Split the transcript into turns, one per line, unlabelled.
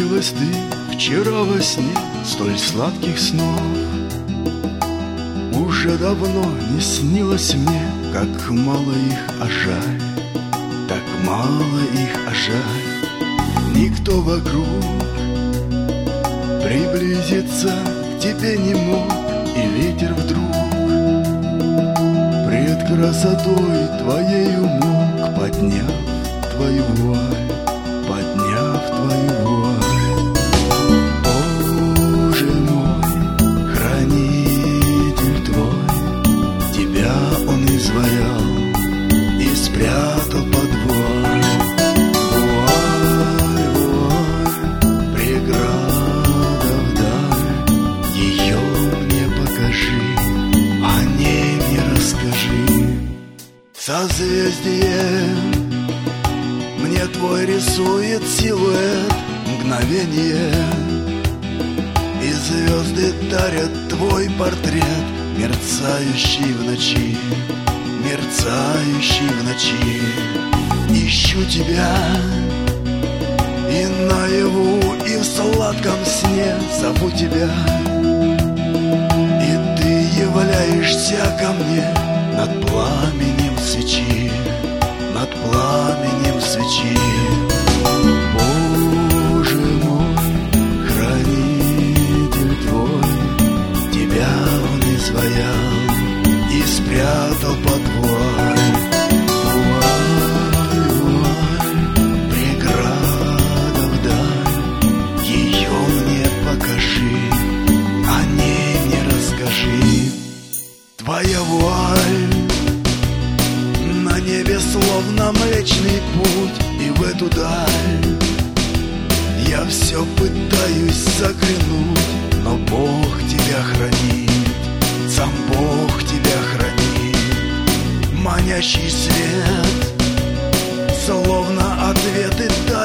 снилась ты вчера во сне столь сладких снов. Уже давно не снилось мне, как мало их, а жаль, так мало их, а жаль. Никто вокруг приблизиться к тебе не мог, и ветер вдруг пред красотой твоей умолк, подняв твою вуаль, подняв твою вуаль. Боже мой, хранитель твой, тебя он изваял и спрятал под вуаль. Вуаль, вуаль, преграда вдаль, ее мне покажи, о ней мне расскажи. Созвездие мне твой рисует силуэт, мгновение, и звезды дарят твой портрет, мерцающий в ночи, мерцающий в ночи. Ищу тебя и наяву, и в сладком сне зову тебя, и ты являешься ко мне над пламенем свечи, над пламенем свечи. Боже мой, хранитель твой, тебя он изваял и спрятал под вуаль. Вуаль, вуаль, преграда вдаль, ее мне покажи, о ней мне расскажи. Твоя вуаль на небе словно Млечный Путь, и в эту даль я все пытаюсь заглянуть, но Бог тебя хранит, сам Бог тебя хранит. Манящий свет, словно ответы